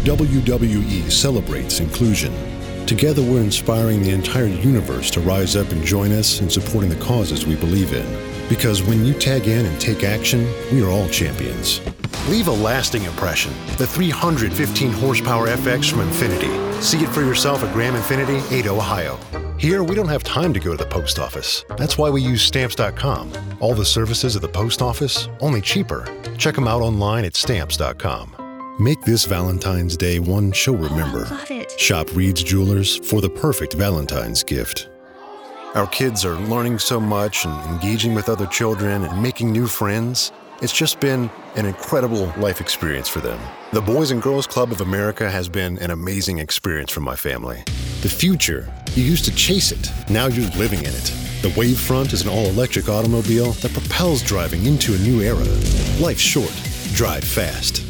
WWE celebrates inclusion. Together, we're inspiring the entire universe to rise up and join us in supporting the causes we believe in. Because when you tag in and take action, we are all champions. Leave a lasting impression. The 315 horsepower FX from Infiniti. See it for yourself at Graham Infiniti, Ada, Ohio. Here, we don't have time to go to the post office. That's why we use Stamps.com. All the services of the post office, only cheaper. Check them out online at Stamps.com. Make this Valentine's Day one she'll remember. Oh, love it. Shop Reed's Jewelers for the perfect Valentine's gift. Our kids are learning so much and engaging with other children and making new friends. It's just been an incredible life experience for them. The Boys and Girls Club of America has been an amazing experience for my family. The future, you used to chase it. Now you're living in it. The Wavefront is an all-electric automobile that propels driving into a new era. Life's short. Drive fast.